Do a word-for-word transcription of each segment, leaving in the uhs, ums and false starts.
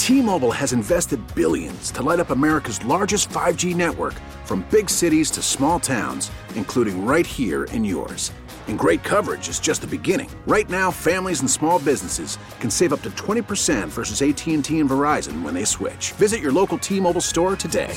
T-Mobile has invested billions to light up America's largest five G network, from big cities to small towns, including right here in yours. And great coverage is just the beginning. Right now, families and small businesses can save up to twenty percent versus A T and T and Verizon when they switch. Visit your local T-Mobile store today.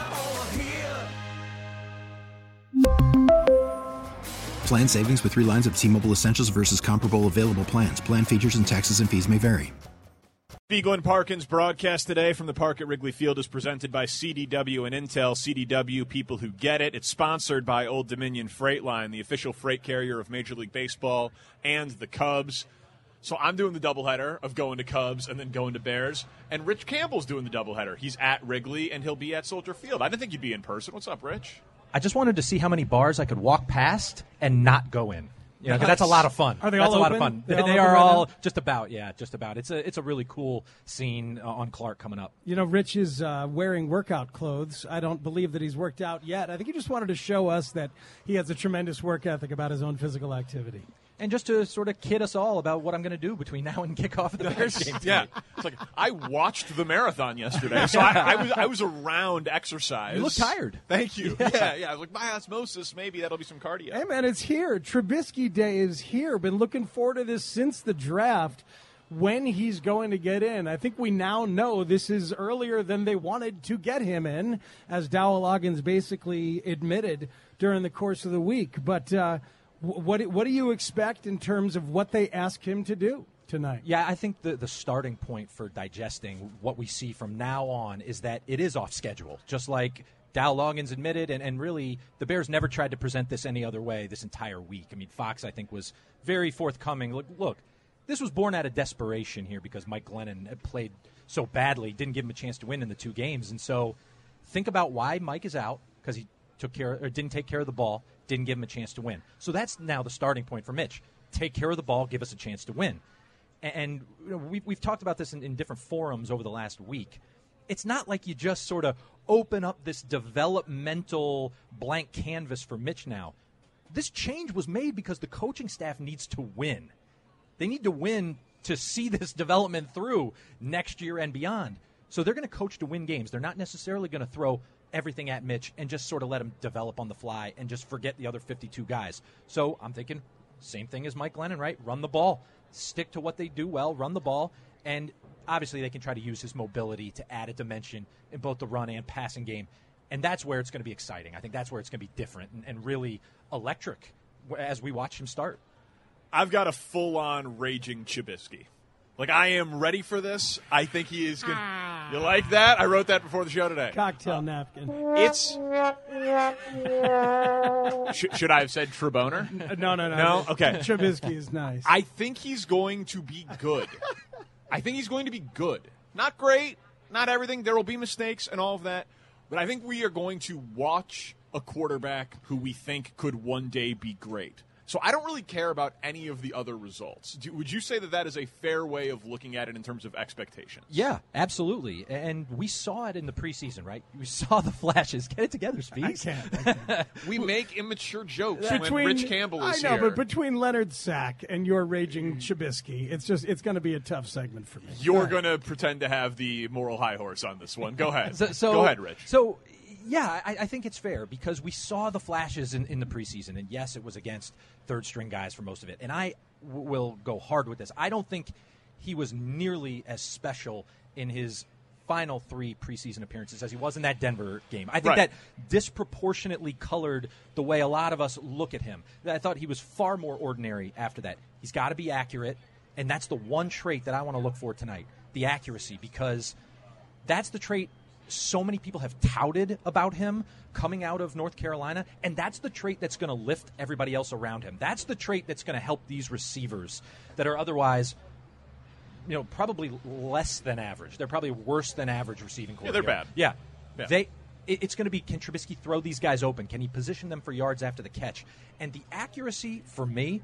Plan savings with three lines of T-Mobile Essentials versus comparable available plans. Plan features and taxes and fees may vary. Beagle and Parkins broadcast today from the park at Wrigley Field is presented by C D W and Intel. C D W, people who get it. It's sponsored by Old Dominion Freight Line, the official freight carrier of Major League Baseball and the Cubs. So I'm doing the doubleheader of going to Cubs and then going to Bears. And Rich Campbell's doing the doubleheader. He's at Wrigley, and he'll be at Soldier Field. I didn't think you'd be in person. What's up, Rich? I just wanted to see how many bars I could walk past and not go in. You know, 'cause that's a lot of fun. Are they that's all a lot open? of fun. They They, all they open are right all now? just about, yeah, just about. It's a it's a really cool scene uh, on Clark coming up. You know, Rich is uh, wearing workout clothes. I don't believe that he's worked out yet. I think he just wanted to show us that he has a tremendous work ethic about his own physical activity. And just to sort of kid us all about what I'm going to do between now and kickoff of the Bears game Yeah, tonight. it's like I watched the marathon yesterday, so I, I was I was around exercise. You look tired. Thank you. Yeah, yeah. I was like, by osmosis, maybe that'll be some cardio. Hey, man, it's here. Trubisky Day is here. Been looking forward to this since the draft, when he's going to get in. I think we now know this is earlier than they wanted to get him in, as Dowell Loggins basically admitted during the course of the week. But uh, what what do you expect in terms of what they ask him to do tonight? Yeah, I think the, the starting point for digesting what we see from now on is that it is off schedule, just like Dowell Loggins admitted, and, and really the Bears never tried to present this any other way this entire week. I mean, Fox, I think, was very forthcoming. Look, look, this was born out of desperation here because Mike Glennon had played so badly, didn't give him a chance to win in the two games. And so think about why Mike is out, because he took care or didn't take care of the ball, didn't give him a chance to win. So that's now the starting point for Mitch. Take care of the ball, give us a chance to win. And, and you know, we, we've talked about this in, in different forums over the last week. It's not like you just sort of open up this developmental blank canvas for Mitch now. This change was made because the coaching staff needs to win. They need to win to see this development through next year and beyond. So they're going to coach to win games. They're not necessarily going to throw everything at Mitch and just sort of let him develop on the fly and just forget the other fifty-two guys. So I'm thinking same thing as Mike Glennon, right? Run the ball. Stick to what they do well, run the ball, and obviously they can try to use his mobility to add a dimension in both the run and passing game, and that's where it's going to be exciting. I think that's where it's going to be different and, and really electric as we watch him start. I've got a full-on raging Trubisky. Like, I am ready for this. I think he is going to... You like that? I wrote that before the show today. Cocktail uh, napkin. It's... Sh- should I have said Truboner? No, no, no. No? Okay. Trubisky is nice. I think he's going to be good. I think he's going to be good. Not great, not everything. There will be mistakes and all of that. But I think we are going to watch a quarterback who we think could one day be great. So I don't really care about any of the other results. Do, would you say that that is a fair way of looking at it in terms of expectations? Yeah, absolutely. And we saw it in the preseason, right? We saw the flashes. Get it together, Speaks. I can't. I can't. We make immature jokes Between, when Rich Campbell is I know, here. but between Leonard Sack and your raging Trubisky, it's just it's going to be a tough segment for me. You're going to pretend to have the moral high horse on this one. Go ahead. So, so, Go ahead, Rich. So, yeah, I, I think it's fair because we saw the flashes in, in the preseason, and yes, it was against third-string guys for most of it. And I w- will go hard with this. I don't think he was nearly as special in his final three preseason appearances as he was in that Denver game. I think Right. that disproportionately colored the way a lot of us look at him. I thought he was far more ordinary after that. He's got to be accurate, and that's the one trait that I want to look for tonight, the accuracy, because that's the trait so many people have touted about him coming out of North Carolina, and that's the trait that's going to lift everybody else around him. That's the trait that's going to help these receivers that are otherwise, you know, probably less than average. They're probably worse than average receiving core. Yeah, they're here. bad. Yeah. Yeah. They it, it's going to be, can Trubisky throw these guys open? Can he position them for yards after the catch? And the accuracy, for me,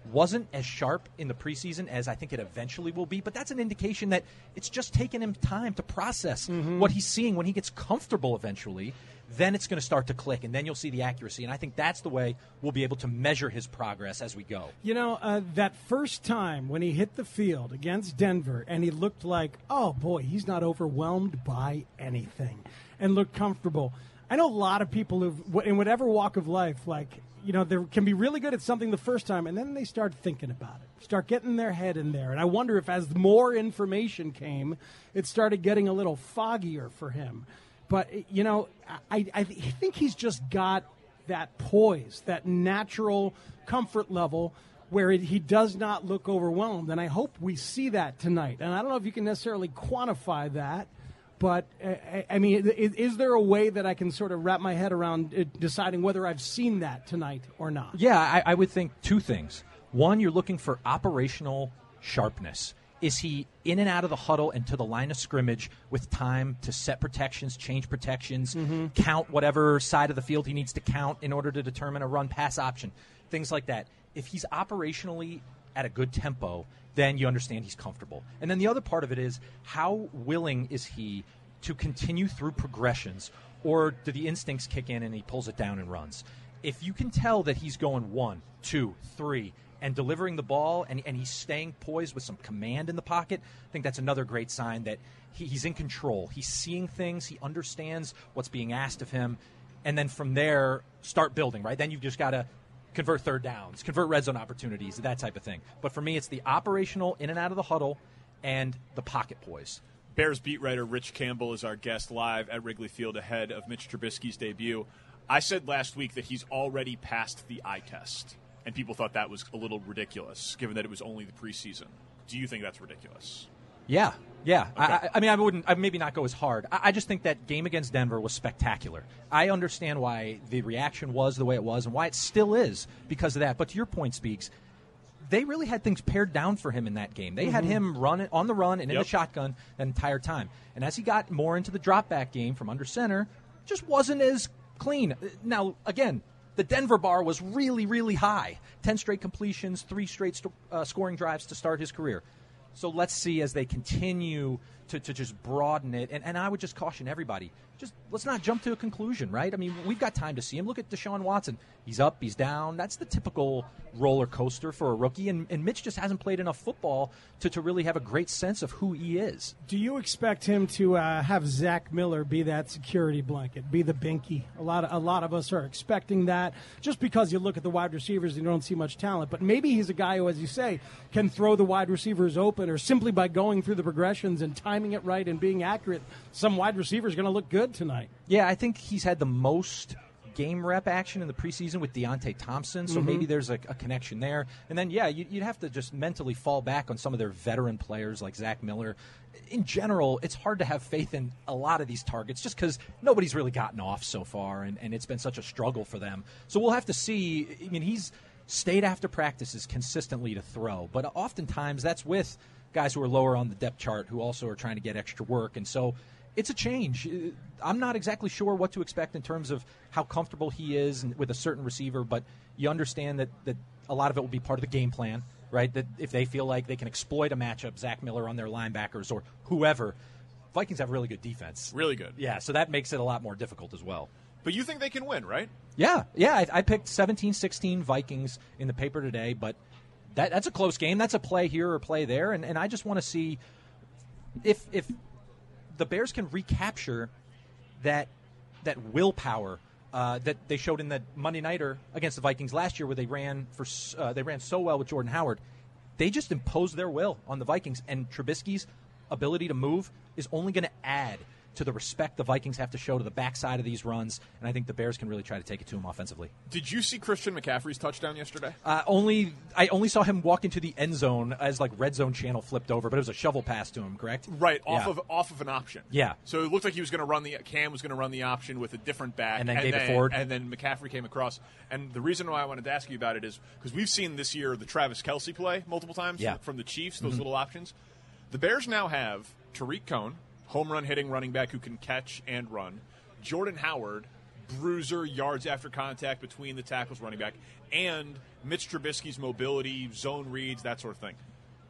wasn't as sharp in the preseason as I think it eventually will be, but that's an indication that it's just taken him time to process mm-hmm. what he's seeing. When he gets comfortable eventually, then it's going to start to click, and then you'll see the accuracy. And I think that's the way we'll be able to measure his progress as we go. You know, uh, that first time when he hit the field against Denver, and he looked like, oh, boy, he's not overwhelmed by anything, and looked comfortable. I know a lot of people who, in whatever walk of life, like, you know, they can be really good at something the first time, and then they start thinking about it, start getting their head in there. And I wonder if as more information came, it started getting a little foggier for him. But, you know, I, I think he's just got that poise, that natural comfort level where it, he does not look overwhelmed. And I hope we see that tonight. And I don't know if you can necessarily quantify that. But, uh, I mean, is, is there a way that I can sort of wrap my head around uh, deciding whether I've seen that tonight or not? Yeah, I, I would think two things. One, you're looking for operational sharpness. Is he in and out of the huddle and to the line of scrimmage with time to set protections, change protections, mm-hmm. count whatever side of the field he needs to count in order to determine a run-pass option, things like that. If he's operationally at a good tempo, then you understand he's comfortable. And then the other part of it is, how willing is he to continue through progressions, or do the instincts kick in and he pulls it down and runs? If you can tell that he's going one, two, three, and delivering the ball, and, and he's staying poised with some command in the pocket, I think that's another great sign that he, he's in control. He's seeing things. He understands what's being asked of him. And then from there, start building, right? Then you've just got to convert third downs, convert red zone opportunities, that type of thing. But for me, it's the operational in and out of the huddle and the pocket poise. Bears beat writer Rich Campbell is our guest live at Wrigley Field ahead of Mitch Trubisky's debut. I said last week that he's already passed the eye test, and people thought that was a little ridiculous, given that it was only the preseason. Do you think that's ridiculous? Yeah, yeah. Okay. I, I mean, I wouldn't. I maybe not go as hard. I, I just think that game against Denver was spectacular. I understand why the reaction was the way it was, and why it still is because of that. But to your point, Speaks, they really had things pared down for him in that game. They mm-hmm. had him run on the run and in yep. the shotgun the entire time. And as he got more into the drop back game from under center, just wasn't as clean. Now, again, the Denver bar was really, really high. Ten straight completions, three straight st- uh, scoring drives to start his career. So let's see as they continue to, to just broaden it. And, and I would just caution everybody, just let's not jump to a conclusion, right? I mean, we've got time to see him. Look at Deshaun Watson. He's up, he's down. That's the typical roller coaster for a rookie. And, and Mitch just hasn't played enough football to, to really have a great sense of who he is. Do you expect him to uh, have Zach Miller be that security blanket, be the binky? A lot of, a lot of us are expecting that just because you look at the wide receivers and you don't see much talent. But maybe he's a guy who, as you say, can throw the wide receivers open, or simply by going through the progressions and timing it right and being accurate, some wide receiver is going to look good tonight. Yeah, I think he's had the most game rep action in the preseason with Deontay Thompson, so mm-hmm. maybe there's a, a connection there. And then, yeah, you, you'd have to just mentally fall back on some of their veteran players like Zach Miller. In general, it's hard to have faith in a lot of these targets just because nobody's really gotten off so far, and, and it's been such a struggle for them. So we'll have to see. I mean, he's stayed after practices consistently to throw, but oftentimes that's with guys who are lower on the depth chart who also are trying to get extra work. And so it's a change. I'm not exactly sure what to expect in terms of how comfortable he is with a certain receiver, but you understand that, that a lot of it will be part of the game plan, right? That if they feel like they can exploit a matchup, Zach Miller on their linebackers or whoever, Vikings have really good defense. Really good. Yeah, so that makes it a lot more difficult as well. But you think they can win, right? Yeah, yeah. I, I picked seventeen sixteen Vikings in the paper today, but that, that's a close game. That's a play here or play there, and, and I just want to see if if the Bears can recapture that that willpower uh, that they showed in the Monday Nighter against the Vikings last year, where they ran for uh, they ran so well with Jordan Howard. They just imposed their will on the Vikings, and Trubisky's ability to move is only going to add to the respect the Vikings have to show to the backside of these runs, and I think the Bears can really try to take it to him offensively. Did you see Christian McCaffrey's touchdown yesterday? Uh, only I only saw him walk into the end zone as like red zone channel flipped over, but it was a shovel pass to him, correct? Right, off yeah. of off of an option. Yeah. So it looked like he was going to run the Cam was going to run the option with a different back, and then and gave then, it forward, and then McCaffrey came across. And the reason why I wanted to ask you about it is because we've seen this year the Travis Kelce play multiple times yeah. from the Chiefs, those mm-hmm. little options. The Bears now have Tariq Cohen, home run hitting running back who can catch and run, Jordan Howard, bruiser, yards after contact between the tackles, running back, and Mitch Trubisky's mobility, zone reads, that sort of thing.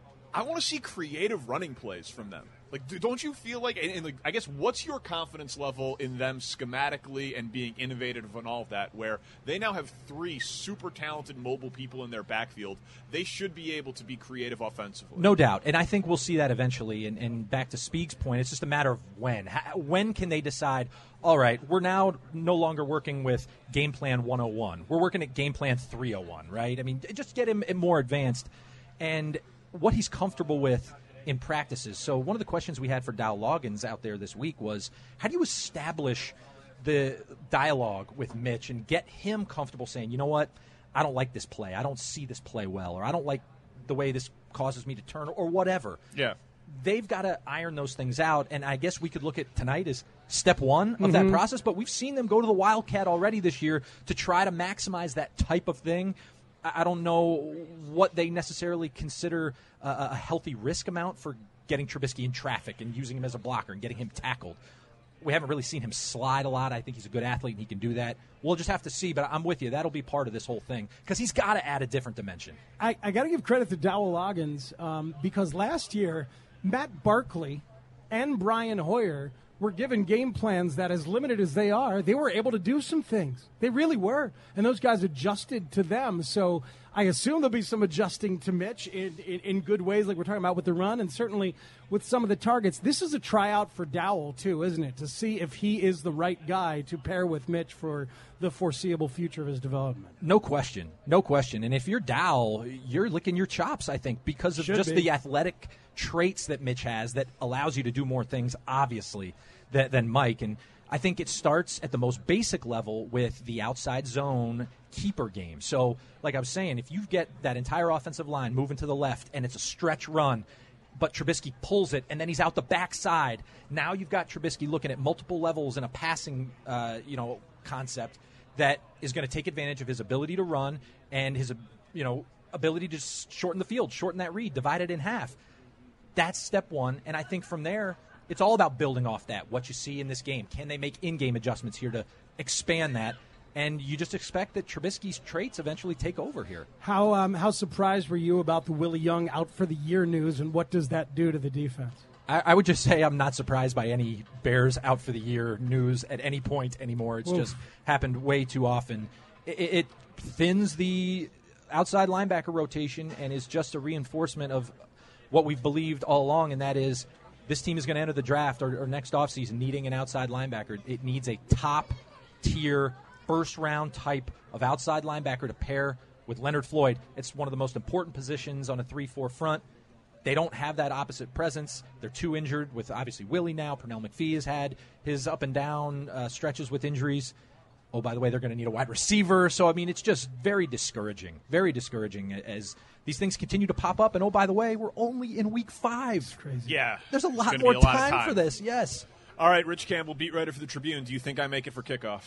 I want to see creative running plays from them. Like, do, don't you feel like, and, and like, I guess, what's your confidence level in them schematically and being innovative and all of that, where they now have three super talented mobile people in their backfield? They should be able to be creative offensively. No doubt. And I think we'll see that eventually. And, and back to Spieg's point, it's just a matter of when. How, when can they decide, all right, we're now no longer working with game plan one oh one. We're working at game plan three oh one, right? I mean, just get him more advanced. And what he's comfortable with in practices. So one of the questions we had for Dow Loggins out there this week was, how do you establish the dialogue with Mitch and get him comfortable saying, you know what, I don't like this play. I don't see this play well, or I don't like the way this causes me to turn, or whatever. Yeah. They've got to iron those things out, and I guess we could look at tonight as step one of Mm-hmm. that process, but we've seen them go to the Wildcat already this year to try to maximize that type of thing. I don't know what they necessarily consider a, a healthy risk amount for getting Trubisky in traffic and using him as a blocker and getting him tackled. We haven't really seen him slide a lot. I think he's a good athlete and he can do that. We'll just have to see, but I'm with you. That'll be part of this whole thing because he's got to add a different dimension. I, I got to give credit to Dowell Loggins um, because last year, Matt Barkley and Brian Hoyer were given game plans that, as limited as they are, they were able to do some things. They really were. And those guys adjusted to them. So I assume there'll be some adjusting to Mitch in, in, in good ways, like we're talking about with the run, and certainly with some of the targets. This is a tryout for Dowell, too, isn't it? To see if he is the right guy to pair with Mitch for the foreseeable future of his development. No question. No question. And if you're Dowell, you're licking your chops, I think, because of Should just be. the athletic traits that Mitch has that allows you to do more things, obviously, than, than Mike. And I think it starts at the most basic level with the outside zone keeper game. So, like I was saying, if you get that entire offensive line moving to the left and it's a stretch run, but Trubisky pulls it, and then he's out the backside, now you've got Trubisky looking at multiple levels in a passing uh, you know, concept that is going to take advantage of his ability to run and his you know, ability to shorten the field, shorten that read, divide it in half. That's step one, and I think from there, it's all about building off that, what you see in this game. Can they make in-game adjustments here to expand that? And you just expect that Trubisky's traits eventually take over here. How um, how surprised were you about the Willie Young out for the year news, and what does that do to the defense? I, I would just say I'm not surprised by any Bears out for the year news at any point anymore. It's Oof. just happened way too often. It, it thins the outside linebacker rotation and is just a reinforcement of what we've believed all along, and that is this team is going to enter the draft or, or next offseason needing an outside linebacker. It needs a top-tier, first-round type of outside linebacker to pair with Leonard Floyd. It's one of the most important positions on a three four front. They don't have that opposite presence. They're too injured with, obviously, Willie now. Pernell McPhee has had his up-and-down uh, stretches with injuries. Oh, by the way, they're going to need a wide receiver. So, I mean, it's just very discouraging, very discouraging as these things continue to pop up. And, oh, by the way, we're only in week five. It's crazy. Yeah. There's a lot There's more a lot time, time for this, yes. All right, Rich Campbell, beat writer for the Tribune. Do you think I make it for kickoff?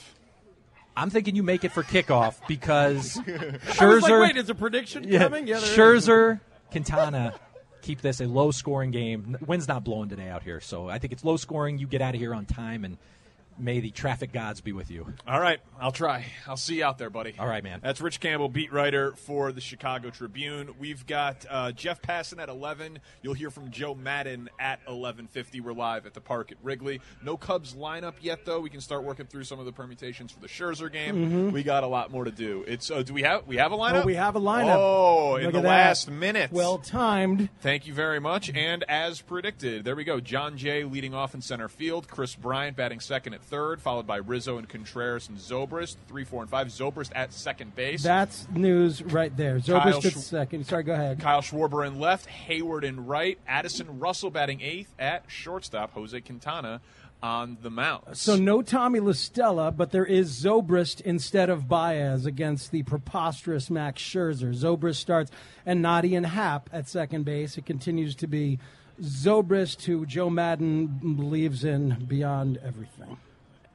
I'm thinking you make it for kickoff because Scherzer. I was like, wait, is a prediction yeah, coming? Yeah, Scherzer, Quintana keep this a low-scoring game. Wind's not blowing today out here, so I think it's low-scoring. You get out of here on time, and may the traffic gods be with you. All right, I'll try. I'll see you out there, buddy. All right, man. That's Rich Campbell, beat writer for the Chicago Tribune. We've got uh, Jeff Passan at eleven. You'll hear from Joe Madden at eleven fifty. We're live at the Park at Wrigley. No Cubs lineup yet, though. We can start working through some of the permutations for the Scherzer game. Mm-hmm. We got a lot more to do. It's uh, do we have we have a lineup? Oh, we have a lineup. Oh, Look in the that. last minute. Well timed. Thank you very much. And as predicted, there we go. John Jay leading off in center field. Chris Bryant batting second at third, followed by Rizzo and Contreras and Zobrist, three, four, and five. Zobrist at second base. That's news right there. Zobrist at second. Sorry, go ahead. Kyle Schwarber in left, Hayward in right, Addison Russell batting eighth at shortstop, Jose Quintana on the mound. So no Tommy La Stella, but there is Zobrist instead of Baez against the preposterous Max Scherzer. Zobrist starts and Nadi and Happ at second base. It continues to be Zobrist, who Joe Madden believes in beyond everything.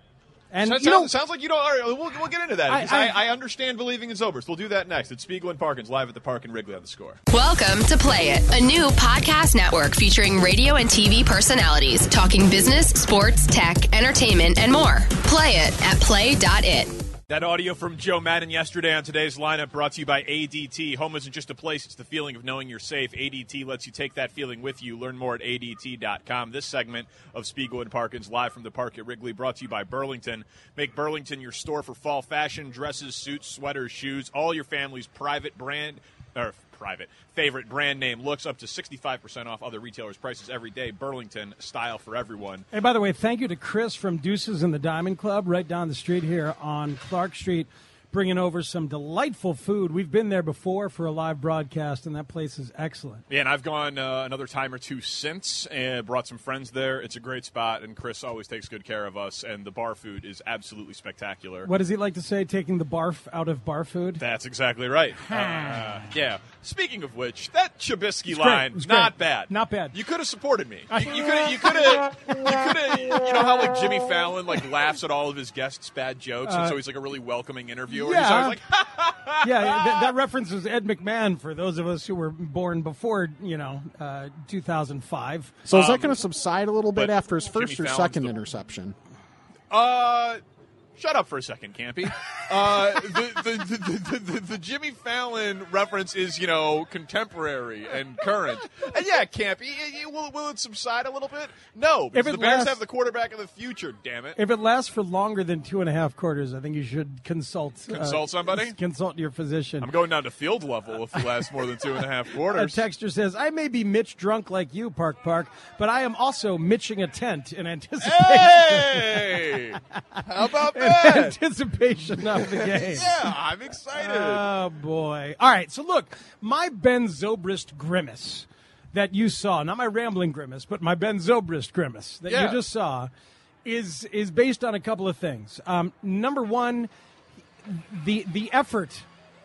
And so you sounds, know, sounds like you don't. All right, we'll, we'll get into that. I, I, I, I understand believing in Zobrist. We'll do that next. It's Spiegel and Parkins live at the Park and Wrigley on The Score. Welcome to Play It, a new podcast network featuring radio and T V personalities talking business, sports, tech, entertainment, and more. Play it at play dot it. That audio from Joe Madden yesterday on today's lineup brought to you by A D T. Home isn't just a place, it's the feeling of knowing you're safe. A D T lets you take that feeling with you. Learn more at A D T dot com. This segment of Spiegel and Parkins live from the Park at Wrigley brought to you by Burlington. Make Burlington your store for fall fashion, dresses, suits, sweaters, shoes, all your family's private brand, or private, favorite brand name looks up to sixty-five percent off other retailers' prices every day. Burlington, style for everyone. Hey, by the way, thank you to Chris from Deuces and the Diamond Club right down the street here on Clark Street, bringing over some delightful food. We've been there before for a live broadcast, and that place is excellent. Yeah, and I've gone uh, another time or two since and brought some friends there. It's a great spot, and Chris always takes good care of us, and the bar food is absolutely spectacular. What does he like to say, taking the barf out of bar food? That's exactly right. uh, yeah. Speaking of which, that Trubisky It's line, great. It's not great. bad. Not bad. You could have supported me. You could have, you could have, you could have, you know how like Jimmy Fallon like laughs at all of his guests' bad jokes, and Uh, so he's like a really welcoming interviewer. yeah. He's always like, Yeah, that, that reference was Ed McMahon for those of us who were born before, you know, uh, two thousand five. So is Um, that going to subside a little bit but after his first Jimmy or Fallon's second the- interception? Uh, shut up for a second, Campy. Uh, the, the, the, the, the, the Jimmy Fallon reference is, you know, contemporary and current. And yeah, Campy, it, it, will, will it subside a little bit? No, because If the it Bears lasts- have the quarterback of the future, damn it. If it lasts for longer than two and a half quarters, I think you should consult. Consult uh, somebody? Consult your physician. I'm going down to field level if it lasts more than two and a half A quarters. texter says, I may be Mitch drunk like you, Park Park, but I am also Mitching a tent in anticipation, Hey! How about in that? anticipation of the game. Yeah, I'm excited. Oh, boy. All right, so look, my Ben Zobrist grimace that you saw, not my rambling grimace, but my Ben Zobrist grimace that Yeah. you just saw is is based on a couple of things. Um, number one, the the effort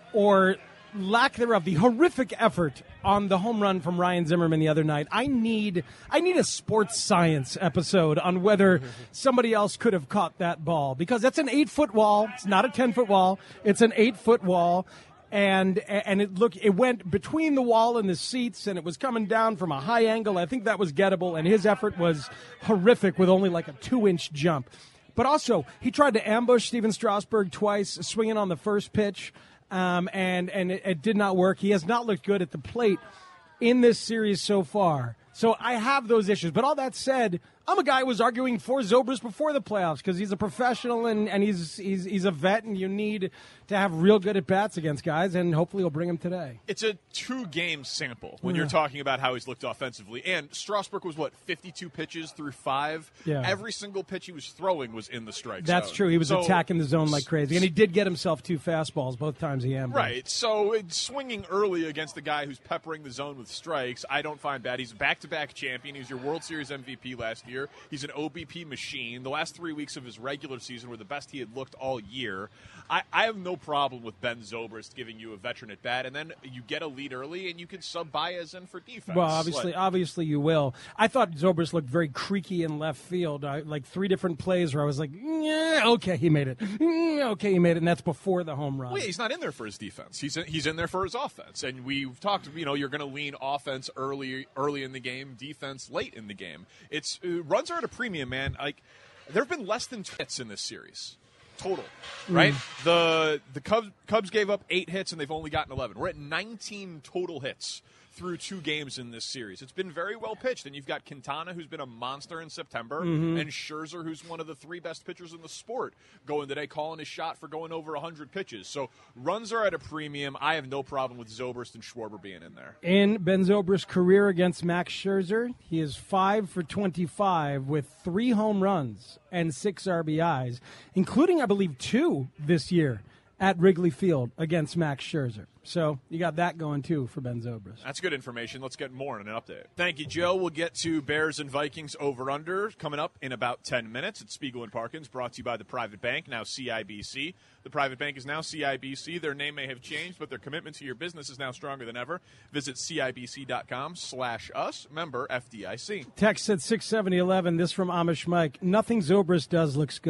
or lack thereof, the horrific effort on the home run from Ryan Zimmerman the other night. I need I need a sports science episode on whether somebody else could have caught that ball, because that's an eight foot wall. It's not a ten foot wall. It's an eight foot wall. And and it look it went between the wall and the seats, and it was coming down from a high angle. I think that was gettable, and his effort was horrific with only like a two inch jump. But also, he tried to ambush Steven Strasburg twice, swinging on the first pitch. Um, and and it, it did not work. He has not looked good at the plate in this series so far. So I have those issues. But all that said, I'm a guy who was arguing for Zobrist before the playoffs because he's a professional and, and he's, he's he's a vet, and you need to have real good at-bats against guys, and hopefully he'll bring them today. It's a two-game sample when you're talking about how he's looked offensively. And Strasburg was, what, fifty-two pitches through five? Yeah. Every single pitch he was throwing was in the strike That's zone. true. He was So- attacking the zone like crazy. And he did get himself two fastballs both times he ambushed. Right. So it's swinging early against the guy who's peppering the zone with strikes, I don't find bad. He's a back-to-back champion. He was your World Series M V P last year. He's an O B P machine. The last three weeks of his regular season were the best he had looked all year. I, I have no problem with Ben Zobrist giving you a veteran at bat, and then you get a lead early, and you can sub Baez in for defense. Well, obviously, Like, obviously you will. I thought Zobrist looked very creaky in left field. I, like three different plays where I was like, yeah, okay, he made it. Mm, okay, he made it, and that's before the home run. well, yeah, he's not in there for his defense. He's in, he's in there for his offense. And we've talked, you know, you're going to lean offense early early in the game, defense late in the game. It's uh, runs are at a premium, man. Like there have been less than two hits in this series. Total, right? Mm. The the Cubs Cubs gave up eight hits and they've only gotten eleven. We're at nineteen total hits through two games in this series. It's been very well pitched, and you've got Quintana, who's been a monster in September, mm-hmm. and Scherzer, who's one of the three best pitchers in the sport, going today, calling his shot for going over one hundred pitches. So runs are at a premium. I have no problem with Zobrist and Schwarber being in there. In Ben Zobrist's career against Max Scherzer, he is five for twenty-five with three home runs and six R B Is, including, I believe, two this year at Wrigley Field against Max Scherzer. So you got that going, too, for Ben Zobrist. That's good information. Let's get more in an update. Thank you, Joe. We'll get to Bears and Vikings over-under coming up in about ten minutes. It's Spiegel and Parkins, brought to you by the Private Bank, now C I B C. The Private Bank is now C I B C. Their name may have changed, but their commitment to your business is now stronger than ever. Visit cibc.com slash us, member F D I C. Text at six seventy eleven, this from Amish Mike. Nothing Zobrist does looks good.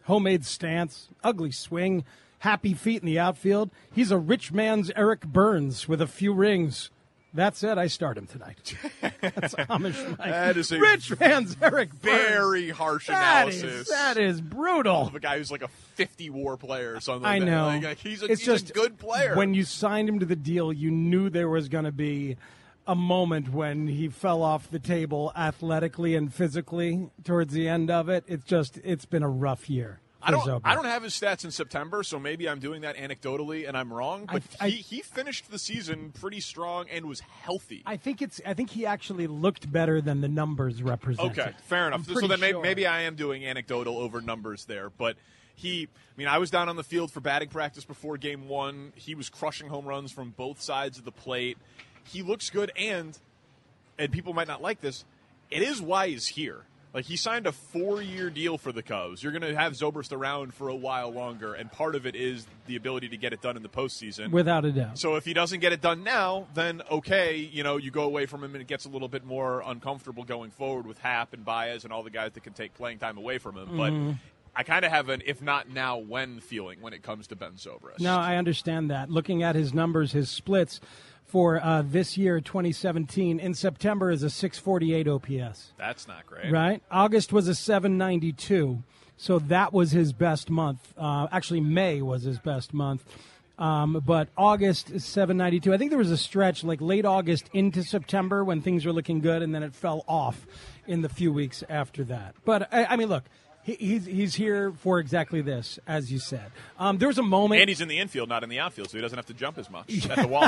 homemade stance, ugly swing, happy feet in the outfield. He's a rich man's Eric Burns with a few rings. That's it. I start him tonight. That's Amish Mike. That is a rich man's Eric Burns. Very harsh That analysis. is, that is brutal. Of a guy who's like a fifty war player or something. I like know. That. Like, like, he's a, it's he's just a good player. When you signed him to the deal, you knew there was going to be a moment when he fell off the table athletically and physically towards the end of it. It's just, it's been a rough year. I don't. Zobrist. I don't have his stats in September, so maybe I'm doing that anecdotally and I'm wrong. But I, I, he, he finished the season pretty strong and was healthy. I think it's. I think he actually looked better than the numbers represented. Okay, fair enough. I'm So then maybe, sure. maybe I am doing anecdotal over numbers there, but he. I mean, I was down on the field for batting practice before Game One. He was crushing home runs from both sides of the plate. He looks good, and and people might not like this. It is why he's here. Like, he signed a four-year deal for the Cubs. You're going to have Zobrist around for a while longer, and part of it is the ability to get it done in the postseason. Without a doubt. So if he doesn't get it done now, then okay, you know, you go away from him and it gets a little bit more uncomfortable going forward with Happ and Baez and all the guys that can take playing time away from him. Mm-hmm. But I kind of have an if not now, when feeling when it comes to Ben Zobrist. No, I understand that. Looking at his numbers, his splits for uh, this year, twenty seventeen, in September is a six forty-eight O P S. That's not great. Right? August was a seven ninety-two, so that was his best month. Uh, actually, May was his best month. Um, but August is seven ninety-two. I think there was a stretch like late August into September when things were looking good, and then it fell off in the few weeks after that. But, I, I mean, look. He, he's he's here for exactly this, as you said. Um, there was a moment, And he's in the infield, not in the outfield, so he doesn't have to jump as much at the wall.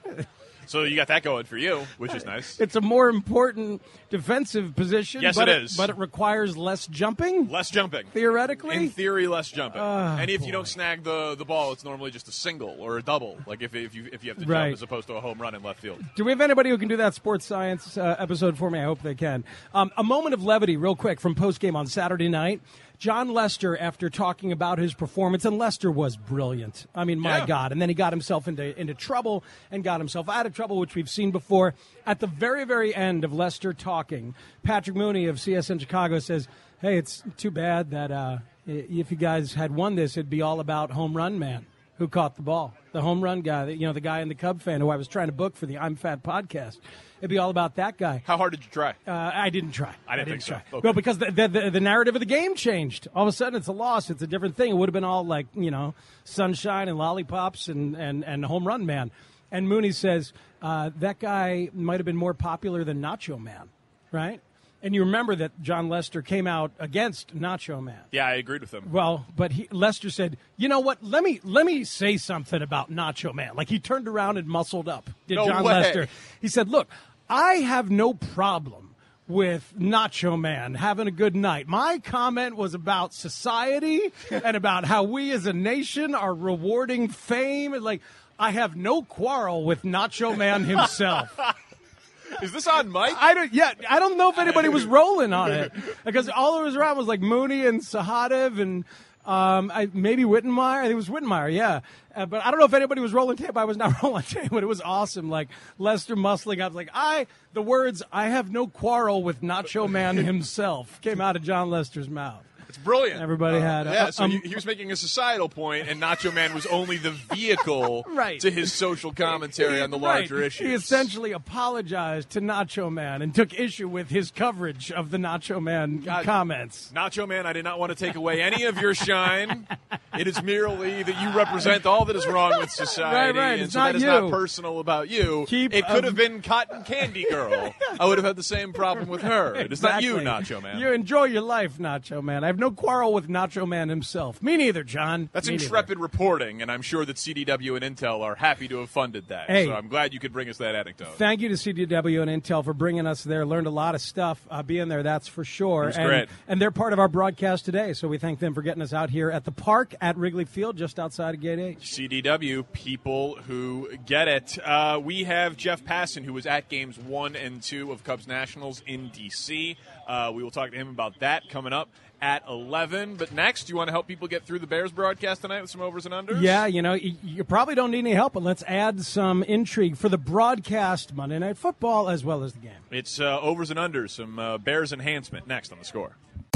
So you got that going for you, which is nice. It's a more important defensive position. Yes, but it is. But it requires less jumping, Less jumping. theoretically. In theory, less jumping. Oh, and if you boy. don't snag the, the ball, it's normally just a single or a double, like if, if you if you have to Right. jump as opposed to a home run in left field. Do we have anybody who can do that sports science uh, episode for me? I hope they can. Um, a moment of levity, real quick, from postgame on Saturday night. John Lester, after talking about his performance, and Lester was brilliant. I mean, my Yeah. God. And then he got himself into, into trouble and got himself out of trouble, which we've seen before. At the very, very end of Lester talking, Patrick Mooney of C S N Chicago says, hey, it's too bad that uh, if you guys had won this, it'd be all about Home Run Man, who caught the ball. The home run guy, you know, the guy in the Cub fan who I was trying to book for the I'm Fat podcast. It'd be all about that guy. How hard did you try? Uh, I didn't try. I didn't think so. try. Okay. Well, because the, the, the, the narrative of the game changed. All of a sudden, it's a loss. It's a different thing. It would have been all like, you know, sunshine and lollipops and, and, and home run man. And Mooney says, uh, that guy might have been more popular than Nacho Man, right? And you remember that John Lester came out against Nacho Man. Yeah, I agreed with him. Well, but he, Lester said, "You know what? Let me let me say something about Nacho Man." Like he turned around and muscled up. Did No John way. Lester? He said, "Look, I have no problem with Nacho Man having a good night. My comment was about society and about how we as a nation are rewarding fame. And like, I have no quarrel with Nacho Man himself." Is this on Mike? I don't. Yeah, I don't know if anybody was rolling on it because all that was around was like Mooney and Sahadev and um, I, maybe Wittenmeyer. I think it was Wittenmeyer. Yeah, uh, but I don't know if anybody was rolling tape. I was not rolling tape, but it was awesome. Like Lester muscling up, like I. The words "I have no quarrel with Nacho Man himself" came out of John Lester's mouth. It's brilliant. Everybody had. Yeah, uh, so um, he, he was making a societal point, and Nacho Man was only the vehicle Right. to his social commentary on the larger Right. issues. He essentially apologized to Nacho Man and took issue with his coverage of the Nacho Man God. comments. Nacho Man, I did not want to take away any of your shine. It is merely that you represent all that is wrong with society, Right, right. and It's so not that is you. not personal about you. Keep, it could um, have been Cotton Candy Girl. I would have had the same problem with her. It is not you, Exactly. Nacho Man. You enjoy your life, Nacho Man. I have no quarrel with Nacho Man himself. Me neither, John. That's Me neither. intrepid reporting, and I'm sure that C D W and Intel are happy to have funded that. Hey. So I'm glad you could bring us that anecdote. Thank you to C D W and Intel for bringing us there. Learned a lot of stuff uh, being there, that's for sure. It was and, great. and they're part of our broadcast today, so we thank them for getting us out here at the park at Wrigley Field, just outside of Gate H. C D W, people who get it. Uh, we have Jeff Passan, who was at games one and two of Cubs Nationals in D C. Uh, we will talk to him about that coming up at eleven. But next, you want to help people get through the Bears broadcast tonight with some overs and unders? Yeah, you know, you, you probably don't need any help, but let's add some intrigue for the broadcast Monday Night Football as well as the game. It's uh, overs and unders, some uh, Bears enhancement next on The Score.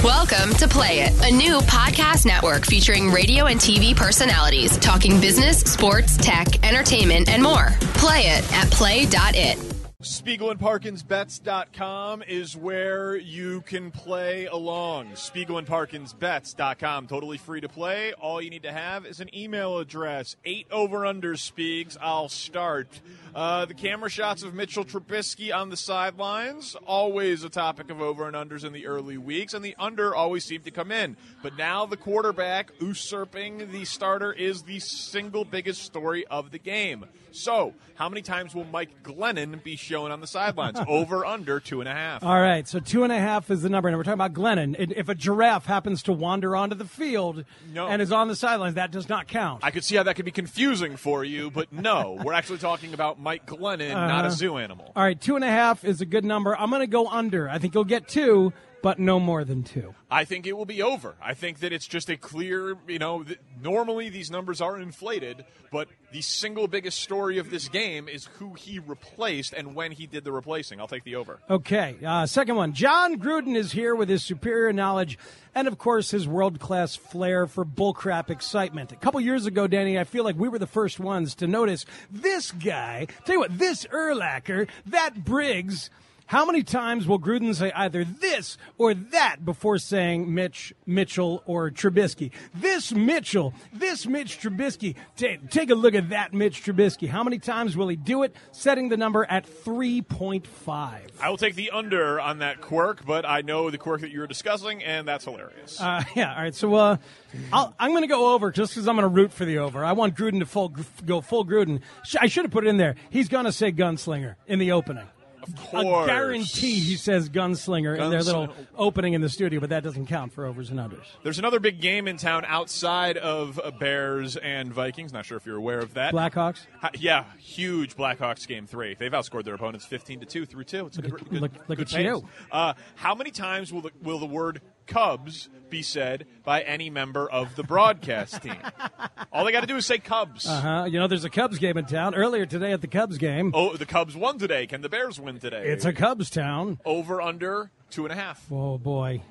Welcome to Play It, a new podcast network featuring radio and T V personalities talking business, sports, tech, entertainment, and more. Play it at play dot it. Spiegel and Parkins Bets dot com is where you can play along. Spiegel and Parkins Bets dot com, totally free to play. All you need to have is an email address. Eight over-under Spiegs. I'll start. Uh, the camera shots of Mitchell Trubisky on the sidelines, always a topic of over and unders in the early weeks, and the under always seemed to come in. But now the quarterback usurping the starter is the single biggest story of the game. So, how many times will Mike Glennon be shown on the sidelines? Over, under, two and a half. All right, so two and a half is the number. And we're talking about Glennon. If a giraffe happens to wander onto the field no. and is on the sidelines, that does not count. I could see how that could be confusing for you, but no. We're actually talking about Mike Glennon, uh, not a zoo animal. All right, two and a half is a good number. I'm going to go under. I think you'll get two, but no more than two. I think it will be over. I think that it's just a clear, you know, th- normally these numbers are inflated, but the single biggest story of this game is who he replaced and when he did the replacing. I'll take the over. Okay, uh, second one. John Gruden is here with his superior knowledge and, of course, his world-class flair for bullcrap excitement. A couple years ago, Danny, I feel like we were the first ones to notice this guy. Tell you what, this Urlacher, that Briggs. How many times will Gruden say either this or that before saying Mitch, Mitchell, or Trubisky? This Mitchell, this Mitch Trubisky. Take, take a look at that Mitch Trubisky. How many times will he do it? Setting the number at three point five. I will take the under on that quirk, but I know the quirk that you were discussing, and that's hilarious. Uh, yeah, all right. So uh, I'll, I'm going to go over just because I'm going to root for the over. I want Gruden to full, go full Gruden. I should have put it in there. He's going to say gunslinger in the opening. Of course. I guarantee he says gunslinger Guns- in their little opening in the studio, but that doesn't count for overs and unders. There's another big game in town outside of Bears and Vikings. Not sure if you're aware of that. Blackhawks? Ha- yeah, huge Blackhawks game three. They've outscored their opponents fifteen to two through two. It's look good, at, good, look, look good at you. Uh, how many times will the, will the word Cubs be said by any member of the broadcast team? All they got to do is say Cubs. Uh-huh. You know, there's a Cubs game in town. Earlier today at the Cubs game. Oh, the Cubs won today. Can the Bears win today? It's a Cubs town. Over, under, two and a half. Oh, boy.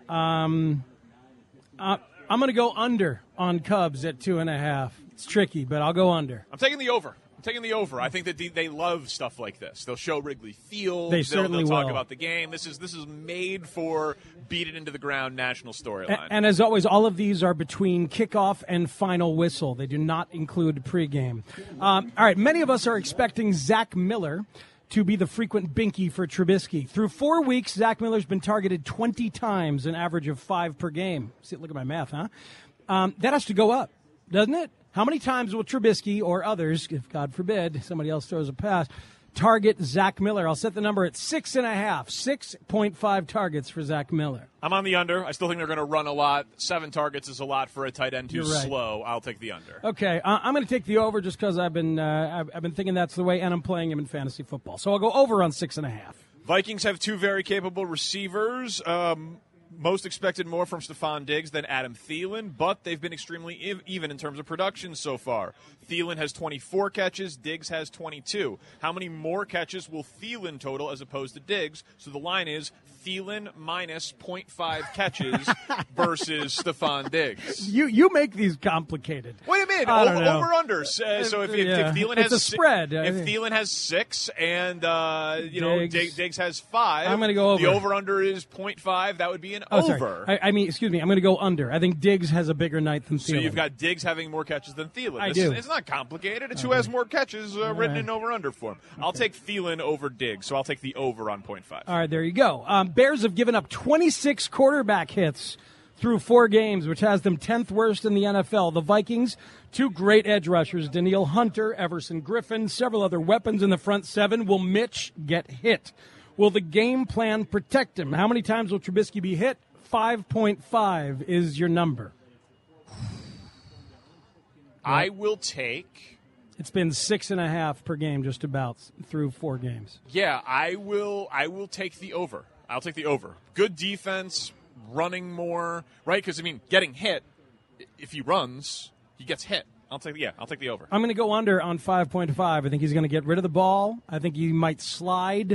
Um, uh, I'm going to go under on Cubs at two and a half. It's tricky, but I'll go under. I'm taking the over. I'm taking the over. I think that they, they love stuff like this. They'll show Wrigley Field. They they'll, certainly they'll talk will. about the game. This is this is made for beat it into the ground national storyline. And, and as always, all of these are between kickoff and final whistle. They do not include pregame. Um, all right, many of us are expecting Zach Miller to be the frequent binky for Trubisky. Through four weeks, Zach Miller's been targeted twenty times, an average of five per game. See, look at my math, huh? Um, that has to go up, doesn't it? How many times will Trubisky or others, if God forbid somebody else throws a pass, target Zach Miller? I'll set the number at six and a half, six point five targets for Zach Miller. I'm on the under. I still think they're going to run a lot. Seven targets is a lot for a tight end who's Right. slow. I'll take the under. Okay, uh, I'm going to take the over just because I've been uh, I've, I've been thinking that's the way, and I'm playing him in fantasy football. So I'll go over on six and a half. Vikings have two very capable receivers. Um, most expected more from Stephon Diggs than Adam Thielen, but they've been extremely ev- even in terms of production so far. Thielen has twenty-four catches, Diggs has twenty-two. How many more catches will Thielen total as opposed to Diggs? So the line is Thielen minus zero point five catches versus Stephon Diggs. You you make these complicated. What do you mean? I Over, don't know. over under. Uh, so if, if, Yeah. if Thielen It's has a si- spread, I if think. Thielen has six and uh, you know Diggs. Diggs. Diggs has five, I'm gonna go over. The over under is zero point five. That would be an Oh, sorry. over. I, I mean, excuse me. I'm going to go under. I think Diggs has a bigger night than Thielen. So you've got Diggs having more catches than Thielen. I This do. Is, it's not complicated. It's who has more catches uh, written right. in over-under form. I'll take Thielen over Diggs, so I'll take the over on point five. All right, there you go. Um, Bears have given up twenty-six quarterback hits through four games, which has them tenth worst in the N F L. The Vikings, two great edge rushers, Danielle Hunter, Everson Griffin, several other weapons in the front seven. Will Mitch get hit? Will the game plan protect him? How many times will Trubisky be hit? five point five is your number. I will take... It's been six and a half per game just about through four games. Yeah, I will I will take the over. I'll take the over. Good defense, running more, right? Because, I mean, getting hit, if he runs, he gets hit. I'll take yeah, I'll take the over. I'm going to go under on five point five. I think he's going to get rid of the ball. I think he might slide.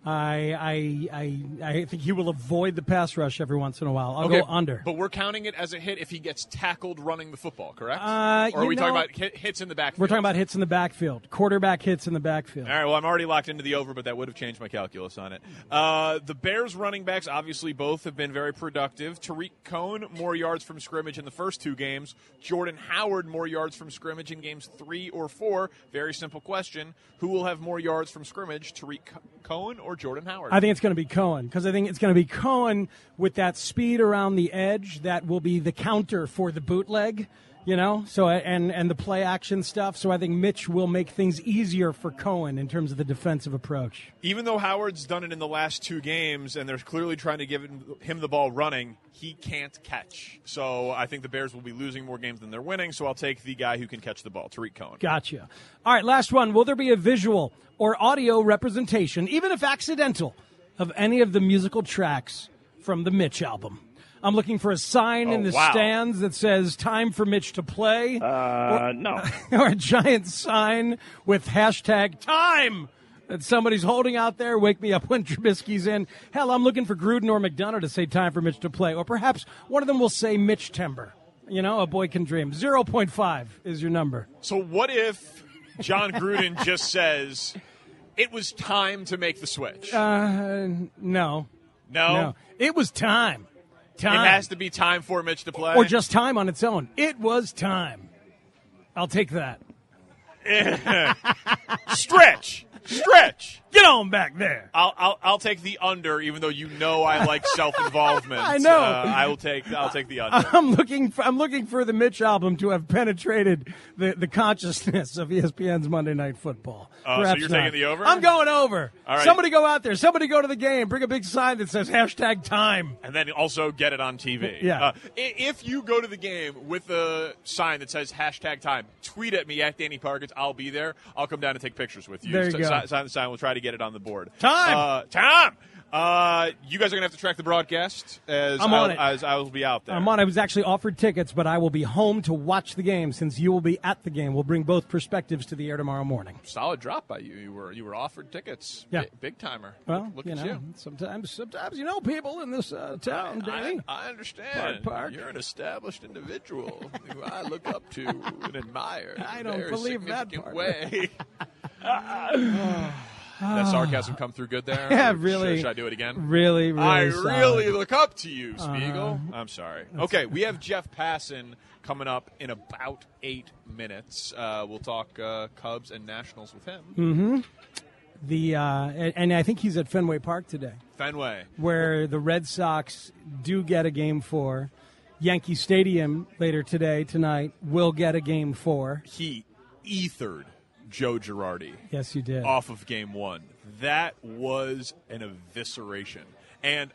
I, I I I think he will avoid the pass rush every once in a while. I'll okay, go under. But we're counting it as a hit if he gets tackled running the football, correct? Uh, or are you we know, talking about hit, hits in the backfield? We're talking about hits in the backfield, quarterback hits in the backfield. All right, well, I'm already locked into the over, but that would have changed my calculus on it. Uh, the Bears running backs, obviously, both have been very productive. Tariq Cohen, more yards from scrimmage in the first two games. Jordan Howard, more yards from scrimmage in games three or four. Very simple question. Who will have more yards from scrimmage, Tariq Cohen or Jordan Howard? I think it's going to be Cohen because I think it's going to be Cohen with that speed around the edge that will be the counter for the bootleg, you know, so and and the play action stuff. So I think Mitch will make things easier for Cohen in terms of the defensive approach. Even though Howard's done it in the last two games and they're clearly trying to give him the ball running, he can't catch. So I think the Bears will be losing more games than they're winning, so I'll take the guy who can catch the ball, Tariq Cohen. Gotcha. All right, last one. Will there be a visual or audio representation, even if accidental, of any of the musical tracks from the Mitch album? I'm looking for a sign oh, in the wow. stands that says "Time for Mitch to play." Uh, or, no. Or a giant sign with hashtag time that somebody's holding out there. Wake me up when Trubisky's in. Hell, I'm looking for Gruden or McDonough to say "Time for Mitch to play," or perhaps one of them will say "Mitch Timber." You know, a boy can dream. zero point five is your number. So what if John Gruden just says it was time to make the switch? Uh, no. No? No. It was time. Time. It has to be time for Mitch to play? Or just time on its own. It was time. I'll take that. Stretch. Stretch. Get on back there. I'll, I'll I'll take the under, even though you know I like self-involvement. I know. Uh, I will take I'll take the under. I'm looking for, I'm looking for the Mitch album to have penetrated the, the consciousness of E S P N's Monday Night Football. Uh, so Perhaps you're not. taking the over? I'm going over. All right. Somebody go out there. Somebody go to the game. Bring a big sign that says hashtag time. And then also get it on T V. Yeah. Uh, if you go to the game with a sign that says hashtag time, tweet at me at Danny Parkins. I'll be there. I'll come down and take pictures with you. There you S- go. Sign the sign. We'll try to get it on the board. Time. Uh, time. Uh, you guys are going to have to track the broadcast as, I'm on I'll, it. as I will be out there. I'm on. I was actually offered tickets, but I will be home to watch the game since you will be at the game. We'll bring both perspectives to the air tomorrow morning. Solid drop by you. You were you were offered tickets. Yeah. B- big timer. Well, look, look you at know, you. sometimes, sometimes you know people in this uh, town, Danny. I, I understand. Park, park. You're an established individual who I look up to and admire in I a don't very believe that significant part. way. That sarcasm come through good there? Yeah, Or really. Should, should I do it again? Really, really I solid. really look up to you, Spiegel. Uh-huh. I'm sorry. Okay, we have Jeff Passan coming up in about eight minutes. Uh, we'll talk uh, Cubs and Nationals with him. Mm-hmm. The uh, and, and I think he's at Fenway Park today, Fenway. where the Red Sox do get a game four. Yankee Stadium later today, tonight, will get a game four. He ethered Joe Girardi. Yes, you did. Off of game one. That was an evisceration. And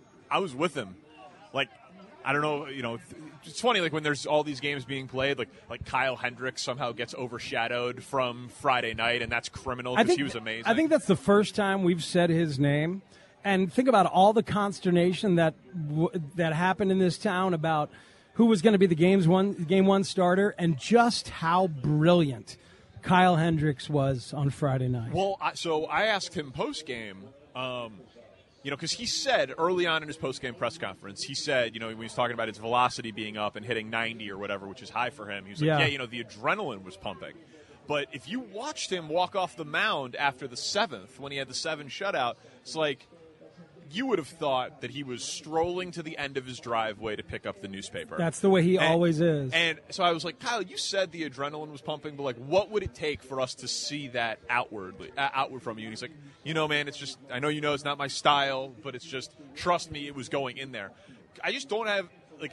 I was with him. Like, I don't know, you know, it's funny, like, when there's all these games being played, like, like Kyle Hendricks somehow gets overshadowed from Friday night, and that's criminal I because think he was amazing. I think that's the first time we've said his name. And think about all the consternation that w- that happened in this town about who was going to be the game's one game one starter, and just how brilliant Kyle Hendricks was on Friday night. Well, I, so I asked him post-game, um, you know, because he said early on in his post-game press conference, he said, you know, when he was talking about his velocity being up and hitting ninety or whatever, which is high for him, he was like, Yeah. yeah, you know, the adrenaline was pumping. But if you watched him walk off the mound after the seventh, when he had the seven shutout, it's like you would have thought that he was strolling to the end of his driveway to pick up the newspaper. That's the way he And- always is. And so I was like, Kyle, you said the adrenaline was pumping, but like, what would it take for us to see that outwardly, uh, outward from you? And he's like, you know, man, it's just, I know you know it's not my style, but it's just, trust me, it was going in there. I just don't have, like,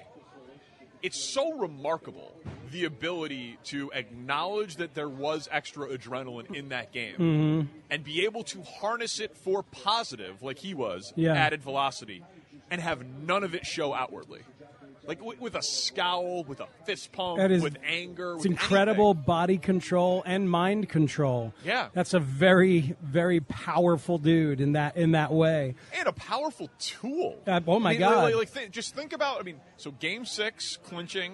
it's so remarkable, the ability to acknowledge that there was extra adrenaline in that game Mhm. and be able to harness it for positive, like he was, Yeah. added velocity, and have none of it show outwardly. Like with, with a scowl, with a fist pump, That is- with anger. It's with incredible anything. body control and mind control. Yeah. That's a very, very powerful dude in that in that way. And a powerful tool. Uh, oh, my I mean, God. Like, like, think, just think about, I mean, so game six, clinching,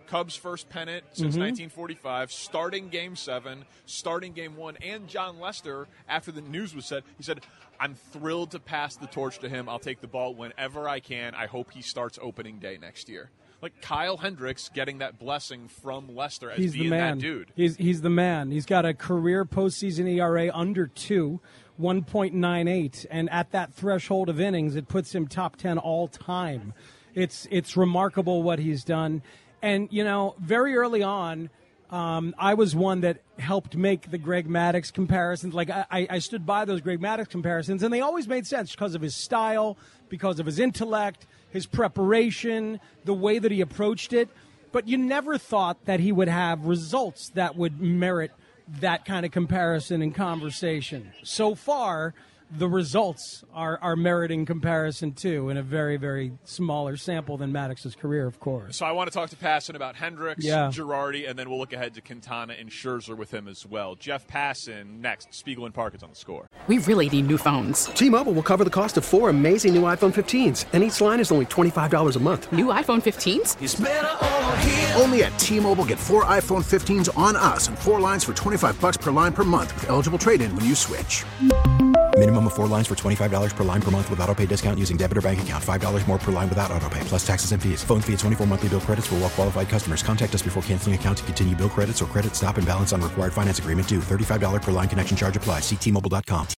Cubs' first pennant since Mhm. nineteen forty-five, starting Game seven, starting Game one, and John Lester, after the news was said, he said, I'm thrilled to pass the torch to him. I'll take the ball whenever I can. I hope he starts opening day next year. Like Kyle Hendricks getting that blessing from Lester as He's being the man. that dude. He's he's the man. He's got a career postseason E R A under two, one point nine eight, and at that threshold of innings, it puts him top ten all time. It's it's remarkable what he's done, and you know, very early on, um, I was one that helped make the Greg Maddux comparisons. Like I, I stood by those Greg Maddux comparisons, and they always made sense because of his style, because of his intellect, his preparation, the way that he approached it. But you never thought that he would have results that would merit that kind of comparison and conversation. So far, the results are, are meriting comparison, too, in a very, very smaller sample than Maddox's career, of course. So I want to talk to Passan about Hendricks, Yeah. Girardi, and then we'll look ahead to Quintana and Scherzer with him as well. Jeff Passan next. Spiegel and Parkins on The Score. We really need new phones. T-Mobile will cover the cost of four amazing new iPhone fifteens, and each line is only twenty-five dollars a month. New iPhone fifteens? It's better over here. Only at T-Mobile, get four iPhone fifteens on us and four lines for twenty-five bucks per line per month with eligible trade-in when you switch. Minimum of four lines for twenty-five dollars per line per month with autopay discount using debit or bank account. five dollars more per line without autopay, plus taxes and fees. Phone fee at twenty-four monthly bill credits for well-qualified customers. Contact us before canceling account to continue bill credits or credit stop and balance on required finance agreement due. thirty-five dollars per line connection charge applies. See T Mobile dot com.